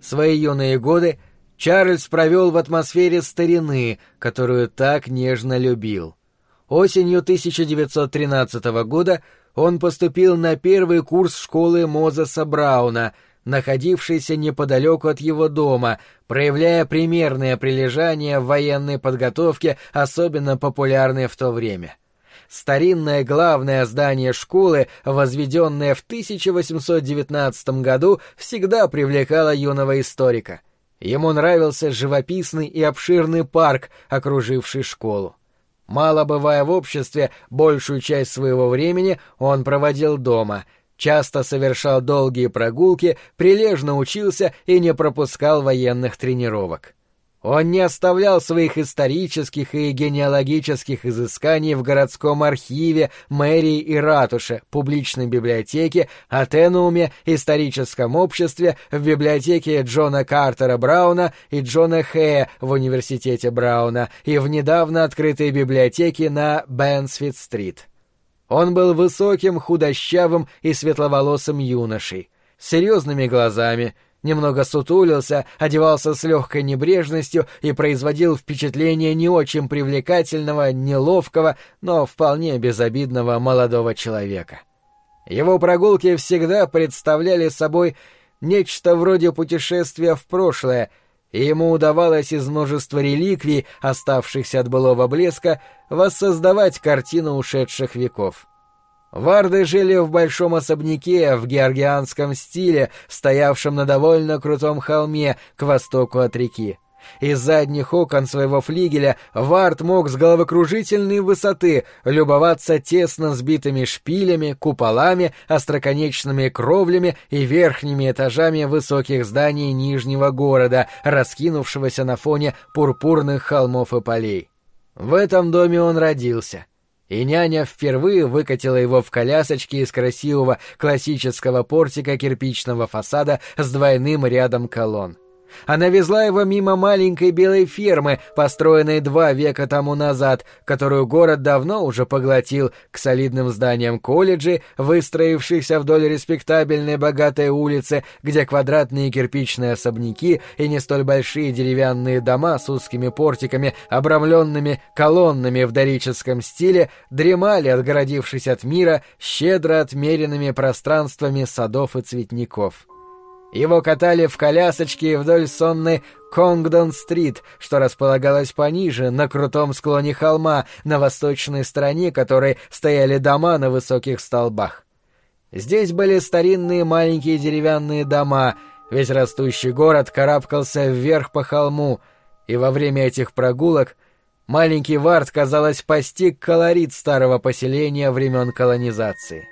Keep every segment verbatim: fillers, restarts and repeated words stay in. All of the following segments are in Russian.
Свои юные годы Чарльз провел в атмосфере старины, которую так нежно любил. Осенью тысяча девятьсот тринадцатого года он поступил на первый курс школы Мозеса Брауна, находившейся неподалеку от его дома, проявляя примерное прилежание в военной подготовке, особенно популярной в то время. Старинное главное здание школы, возведенное в тысяча восемьсот девятнадцатом году, всегда привлекало юного историка. Ему нравился живописный и обширный парк, окруживший школу. Мало бывая в обществе, большую часть своего времени он проводил дома, часто совершал долгие прогулки, прилежно учился и не пропускал военных тренировок. Он не оставлял своих исторических и генеалогических изысканий в городском архиве, мэрии и ратуше, публичной библиотеке, Атенууме, историческом обществе, в библиотеке Джона Картера Брауна и Джона Хэя в университете Брауна и в недавно открытой библиотеке на Бенсфит-стрит. Он был высоким, худощавым и светловолосым юношей, с серьезными глазами, немного сутулился, одевался с легкой небрежностью и производил впечатление не очень привлекательного, неловкого, но вполне безобидного молодого человека. Его прогулки всегда представляли собой нечто вроде путешествия в прошлое, и ему удавалось из множества реликвий, оставшихся от былого блеска, воссоздавать картину ушедших веков. Варды жили в большом особняке в георгианском стиле, стоявшем на довольно крутом холме к востоку от реки. Из задних окон своего флигеля Вард мог с головокружительной высоты любоваться тесно сбитыми шпилями, куполами, остроконечными кровлями и верхними этажами высоких зданий Нижнего города, раскинувшегося на фоне пурпурных холмов и полей. В этом доме он родился. И няня впервые выкатила его в колясочке из красивого классического портика кирпичного фасада с двойным рядом колонн. Она везла его мимо маленькой белой фермы, построенной два века тому назад, которую город давно уже поглотил, к солидным зданиям колледжей, выстроившихся вдоль респектабельной богатой улицы, где квадратные кирпичные особняки и не столь большие деревянные дома с узкими портиками, обрамленными колоннами в дорическом стиле, дремали, отгородившись от мира, щедро отмеренными пространствами садов и цветников. Его катали в колясочке вдоль сонной Конгдон-стрит, что располагалась пониже, на крутом склоне холма, на восточной стороне которой стояли дома на высоких столбах. Здесь были старинные маленькие деревянные дома, весь растущий город карабкался вверх по холму, и во время этих прогулок маленький Вард, казалось, постиг колорит старого поселения времен колонизации.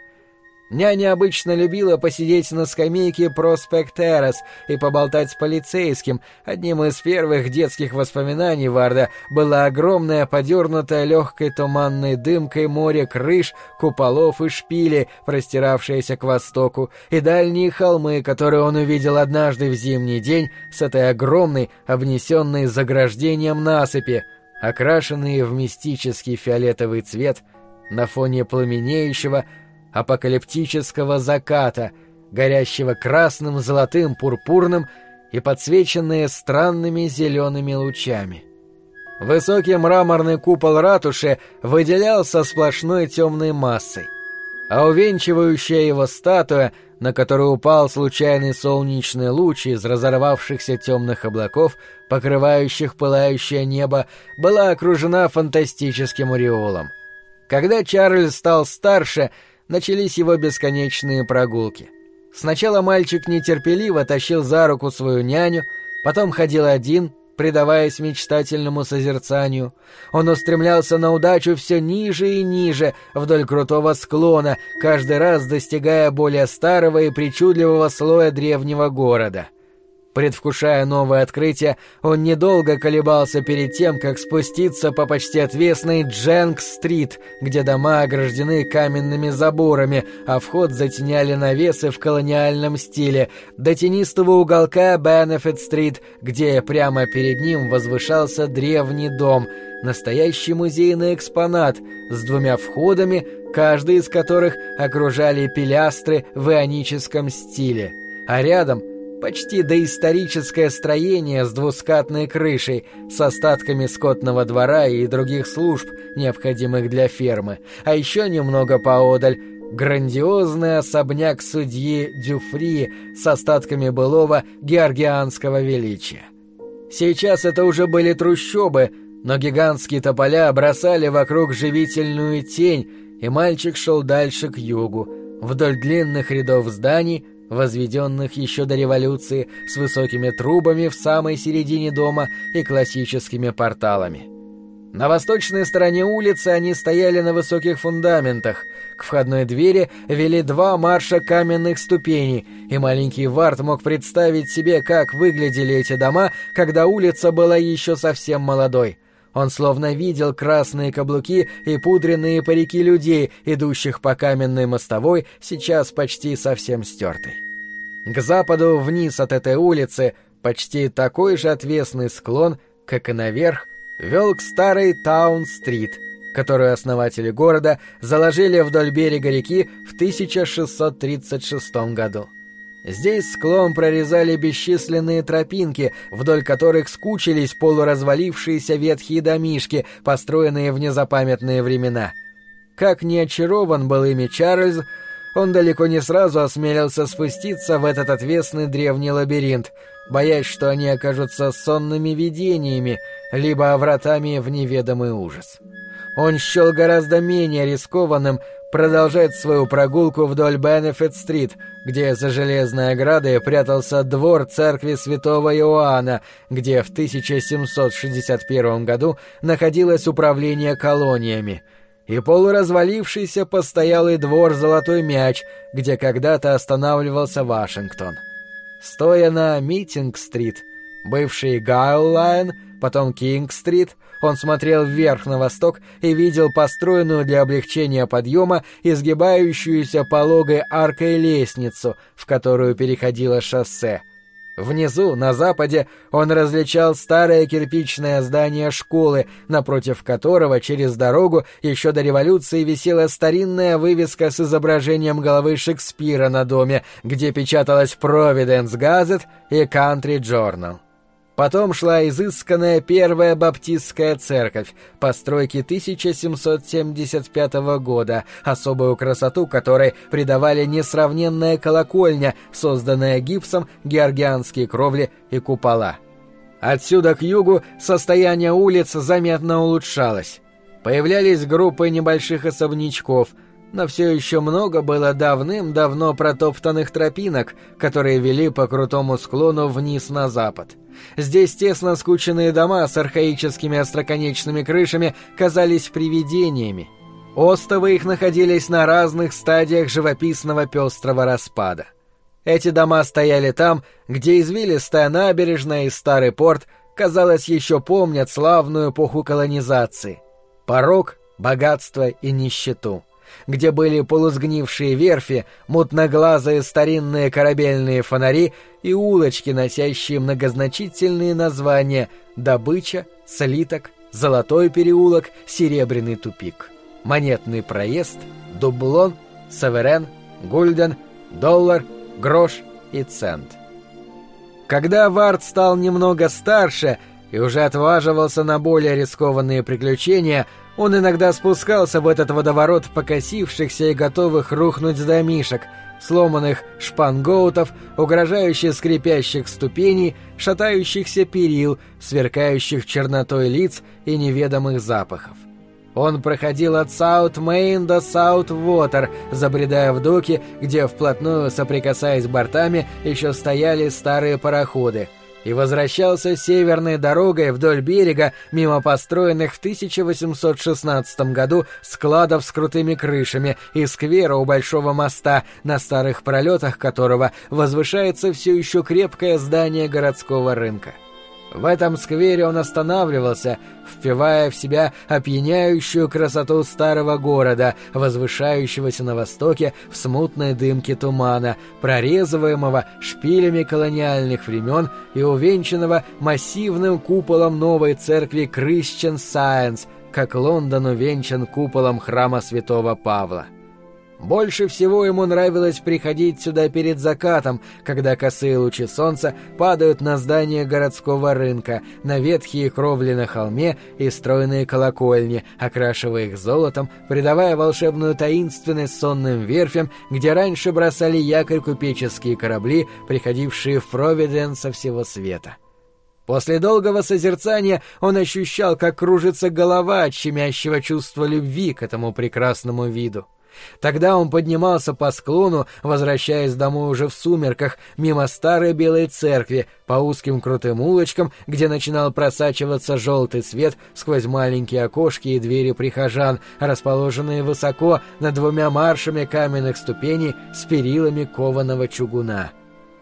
Няня обычно любила посидеть на скамейке Проспект-Террас и поболтать с полицейским. Одним из первых детских воспоминаний Варда была огромная, подернутая легкой туманной дымкой море крыш, куполов и шпилей, простиравшиеся к востоку, и дальние холмы, которые он увидел однажды в зимний день с этой огромной, обнесенной заграждением насыпи, окрашенные в мистический фиолетовый цвет на фоне пламенеющего, апокалиптического заката, горящего красным, золотым, пурпурным и подсвеченные странными зелеными лучами. Высокий мраморный купол ратуши выделялся сплошной темной массой, а увенчивающая его статуя, на которую упал случайный солнечный луч из разорвавшихся темных облаков, покрывающих пылающее небо, была окружена фантастическим ореолом. Когда Чарльз стал старше, начались его бесконечные прогулки. Сначала мальчик нетерпеливо тащил за руку свою няню, потом ходил один, предаваясь мечтательному созерцанию. Он устремлялся на удачу все ниже и ниже, вдоль крутого склона, каждый раз достигая более старого и причудливого слоя древнего города. Предвкушая новое открытие, он недолго колебался перед тем, как спуститься по почти отвесной Дженк-стрит, где дома ограждены каменными заборами, а вход затеняли навесы в колониальном стиле, до тенистого уголка Бенефит-стрит, где прямо перед ним возвышался древний дом, настоящий музейный экспонат с двумя входами, каждый из которых окружали пилястры в ионическом стиле, а рядом — почти доисторическое строение с двускатной крышей, с остатками скотного двора и других служб, необходимых для фермы, а еще немного поодаль грандиозный особняк судьи Дюфри с остатками былого георгианского величия. Сейчас это уже были трущобы, но гигантские тополя бросали вокруг живительную тень, и мальчик шел дальше к югу, вдоль длинных рядов зданий, возведенных еще до революции, с высокими трубами в самой середине дома и классическими порталами. На восточной стороне улицы они стояли на высоких фундаментах. К входной двери вели два марша каменных ступеней, и маленький Вард мог представить себе, как выглядели эти дома, когда улица была еще совсем молодой. Он словно видел красные каблуки и пудренные парики людей, идущих по каменной мостовой, сейчас почти совсем стертой. К западу вниз от этой улицы почти такой же отвесный склон, как и наверх, вел к старой Таун-стрит, которую основатели города заложили вдоль берега реки в тысяча шестьсот тридцать шестом году. Здесь склон прорезали бесчисленные тропинки, вдоль которых скучились полуразвалившиеся ветхие домишки, построенные в незапамятные времена. Как не очарован был ими Чарльз, он далеко не сразу осмелился спуститься в этот отвесный древний лабиринт, боясь, что они окажутся сонными видениями, либо вратами в неведомый ужас. Он счел гораздо менее рискованным продолжать свою прогулку вдоль Бенефит-стрит, где за железной оградой прятался двор церкви святого Иоанна, где в тысяча семьсот шестьдесят первом году находилось управление колониями, и полуразвалившийся постоялый двор «Золотой мяч», где когда-то останавливался Вашингтон. Стоя на Митинг-стрит, бывший Гайл-лайн, потом Кинг-стрит, он смотрел вверх на восток и видел построенную для облегчения подъема изгибающуюся пологой аркой лестницу, в которую переходило шоссе. Внизу, на западе, он различал старое кирпичное здание школы, напротив которого через дорогу еще до революции висела старинная вывеска с изображением головы Шекспира на доме, где печаталась Providence Gazette и Country Journal. Потом шла изысканная первая баптистская церковь, постройки тысяча семьсот семьдесят пятого года, особую красоту которой придавали несравненная колокольня, созданная гипсом, георгианские кровли и купола. Отсюда к югу состояние улиц заметно улучшалось. Появлялись группы небольших особнячков, но все еще много было давным-давно протоптанных тропинок, которые вели по крутому склону вниз на запад. Здесь тесно скученные дома с архаическими остроконечными крышами казались привидениями. Остовы их находились на разных стадиях живописного пестрого распада. Эти дома стояли там, где извилистая набережная и старый порт, казалось, еще помнят славную эпоху колонизации. Порок, богатство и нищету. Где были полусгнившие верфи, мутноглазые старинные корабельные фонари и улочки, носящие многозначительные названия «Добыча», «Слиток», «Золотой переулок», «Серебряный тупик», «Монетный проезд», «Дублон», «Саверен», «Гульден», «Доллар», «Грош» и «Цент». Когда Вард стал немного старше и уже отваживался на более рискованные приключения, он иногда спускался в этот водоворот покосившихся и готовых рухнуть домишек, сломанных шпангоутов, угрожающих скрипящих ступеней, шатающихся перил, сверкающих чернотой лиц и неведомых запахов. Он проходил от Саут-Мейн до Саут-Вотер, забредая в доки, где вплотную, соприкасаясь бортами, еще стояли старые пароходы, и возвращался северной дорогой вдоль берега мимо построенных в тысяча восемьсот шестнадцатом году складов с крутыми крышами и сквера у большого моста, на старых пролетах которого возвышается все еще крепкое здание городского рынка. В этом сквере он останавливался, впивая в себя опьяняющую красоту старого города, возвышающегося на востоке в смутной дымке тумана, прорезываемого шпилями колониальных времен и увенчанного массивным куполом новой церкви Christian Science, как Лондон увенчан куполом храма святого Павла. Больше всего ему нравилось приходить сюда перед закатом, когда косые лучи солнца падают на здание городского рынка, на ветхие кровли на холме и стройные колокольни, окрашивая их золотом, придавая волшебную таинственность сонным верфям, где раньше бросали якорь купеческие корабли, приходившие в Провиденс со всего света. После долгого созерцания он ощущал, как кружится голова от щемящего чувства любви к этому прекрасному виду. Тогда он поднимался по склону, возвращаясь домой уже в сумерках, мимо старой белой церкви, по узким крутым улочкам, где начинал просачиваться желтый свет сквозь маленькие окошки и двери прихожан, расположенные высоко над двумя маршами каменных ступеней с перилами кованого чугуна.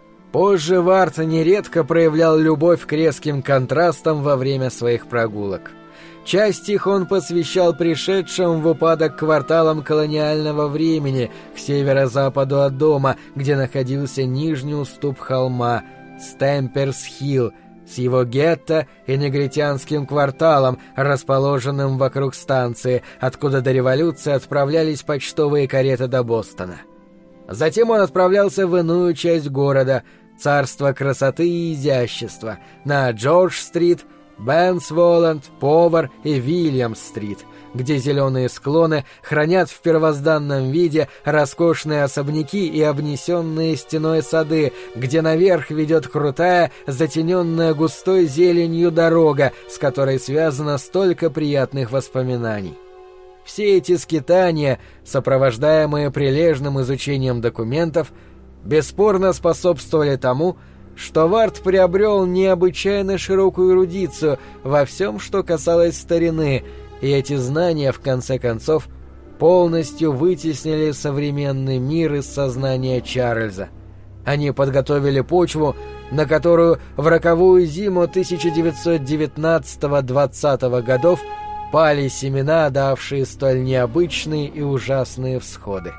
Позже Вард нередко проявлял любовь к резким контрастам во время своих прогулок. Часть их он посвящал пришедшим в упадок кварталам колониального времени к северо-западу от дома, где находился нижний уступ холма Стэмперс-Хилл с его гетто и негритянским кварталом, расположенным вокруг станции, откуда до революции отправлялись почтовые кареты до Бостона. Затем он отправлялся в иную часть города, царство красоты и изящества, на Джордж-стрит, Бенсволанд, Повар и Вильямс-стрит, где зеленые склоны хранят в первозданном виде роскошные особняки и обнесенные стеной сады, где наверх ведет крутая, затененная густой зеленью дорога, с которой связано столько приятных воспоминаний. Все эти скитания, сопровождаемые прилежным изучением документов, бесспорно способствовали тому, что Вард приобрел необычайно широкую эрудицию во всем, что касалось старины, и эти знания, в конце концов, полностью вытеснили современный мир из сознания Чарльза. Они подготовили почву, на которую в роковую зиму тысяча девятьсот девятнадцатого-двадцатого годов пали семена, давшие столь необычные и ужасные всходы.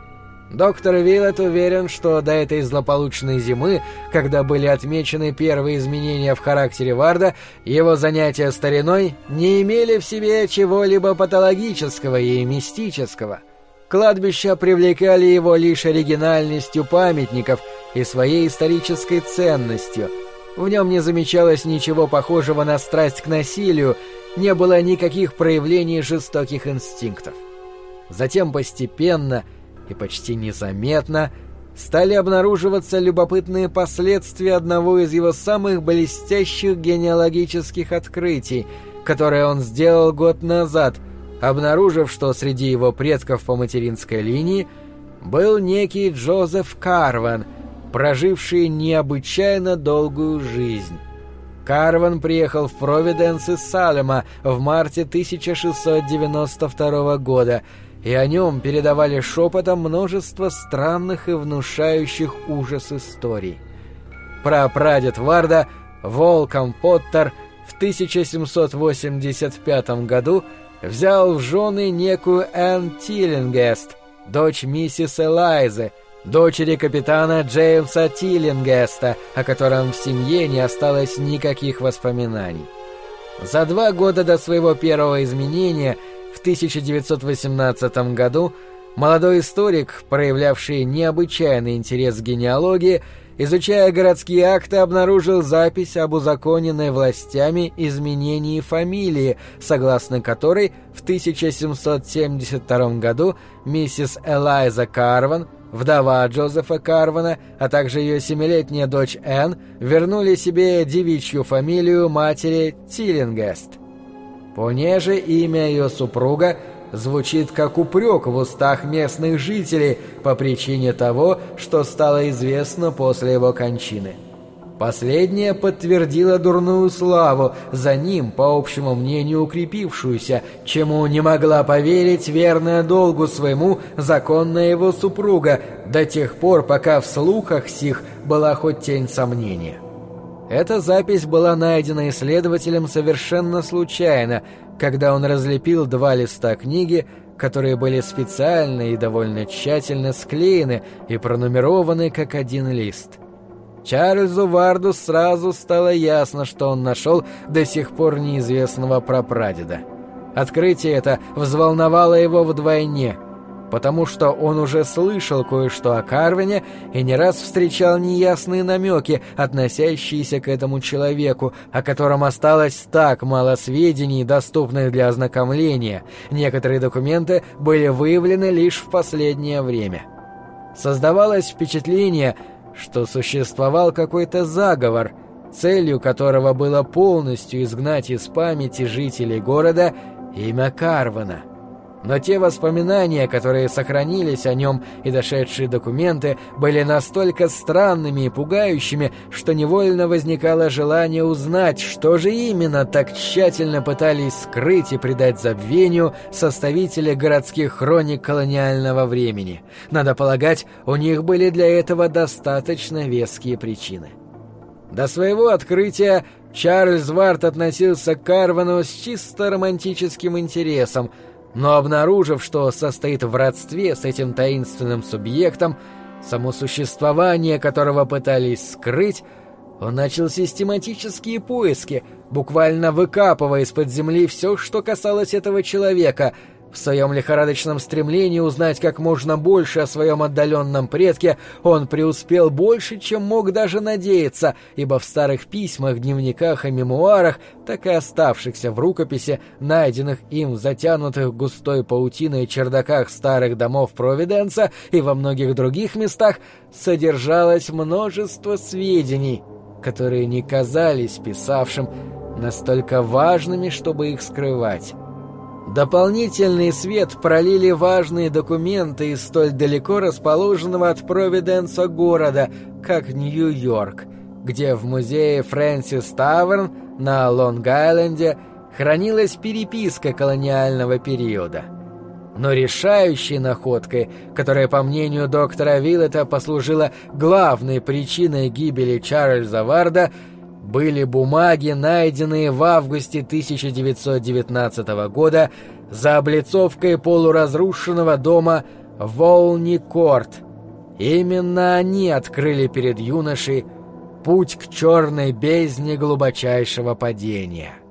Доктор Виллет уверен, что до этой злополучной зимы, когда были отмечены первые изменения в характере Варда, его занятия стариной не имели в себе чего-либо патологического и мистического. Кладбища привлекали его лишь оригинальностью памятников и своей исторической ценностью. В нем не замечалось ничего похожего на страсть к насилию, не было никаких проявлений жестоких инстинктов. Затем постепенно и почти незаметно стали обнаруживаться любопытные последствия одного из его самых блестящих генеалогических открытий, которое он сделал год назад, обнаружив, что среди его предков по материнской линии был некий Джозеф Карван, проживший необычайно долгую жизнь. Карван приехал в Провиденс из Салема в марте тысяча шестьсот девяносто второго года, и о нем передавали шепотом множество странных и внушающих ужас историй. Прапрадед Варда, Волком Поттер, в тысяча семьсот восемьдесят пятом году взял в жены некую Энн Тиллингест, дочь миссис Элайзы, дочери капитана Джеймса Тиллингеста, о котором в семье не осталось никаких воспоминаний. За два года до своего первого изменения, в тысяча девятьсот восемнадцатом году, молодой историк, проявлявший необычайный интерес к генеалогии, изучая городские акты, обнаружил запись об узаконенной властями изменении фамилии, согласно которой в тысяча семьсот семьдесят втором году миссис Элайза Карван, вдова Джозефа Карвана, а также ее семилетняя дочь Энн, вернули себе девичью фамилию матери Тиллингест. Понеже имя ее супруга звучит как упрек в устах местных жителей по причине того, что стало известно после его кончины. Последняя подтвердила дурную славу, за ним, по общему мнению, укрепившуюся, чему не могла поверить верная долгу своему законная его супруга, до тех пор, пока в слухах сих была хоть тень сомнения. Эта запись была найдена исследователем совершенно случайно, когда он разлепил два листа книги, которые были специально и довольно тщательно склеены и пронумерованы как один лист. Чарльзу Варду сразу стало ясно, что он нашел до сих пор неизвестного прапрадеда. Открытие это взволновало его вдвойне. потому что он уже слышал кое-что о Карвине и не раз встречал неясные намеки, относящиеся к этому человеку, о котором осталось так мало сведений, доступных для ознакомления. Некоторые документы были выявлены лишь в последнее время. Создавалось впечатление, что существовал какой-то заговор, целью которого было полностью изгнать из памяти жителей города имя Карвина. Но те воспоминания, которые сохранились о нем, и дошедшие документы, были настолько странными и пугающими, что невольно возникало желание узнать, что же именно так тщательно пытались скрыть и предать забвению составители городских хроник колониального времени. Надо полагать, у них были для этого достаточно веские причины. До своего открытия Чарльз Вард относился к Карвину с чисто романтическим интересом, но, обнаружив, что состоит в родстве с этим таинственным субъектом, само существование которого пытались скрыть, он начал систематические поиски, буквально выкапывая из-под земли все, что касалось этого человека. В своем лихорадочном стремлении узнать как можно больше о своем отдаленном предке он преуспел больше, чем мог даже надеяться, ибо в старых письмах, дневниках и мемуарах, так и оставшихся в рукописи, найденных им в затянутых густой паутиной чердаках старых домов Провиденса и во многих других местах, содержалось множество сведений, которые не казались писавшим настолько важными, чтобы их скрывать. Дополнительный свет пролили важные документы из столь далеко расположенного от Провиденса города, как Нью-Йорк, где в музее Фрэнсис Таверн на Лонг-Айленде хранилась переписка колониального периода. Но решающей находкой, которая, по мнению доктора Виллета, послужила главной причиной гибели Чарльза Варда, были бумаги, найденные в августе тысяча девятьсот девятнадцатого года за облицовкой полуразрушенного дома Волни-Корт. Именно они открыли перед юношей путь к черной бездне глубочайшего падения.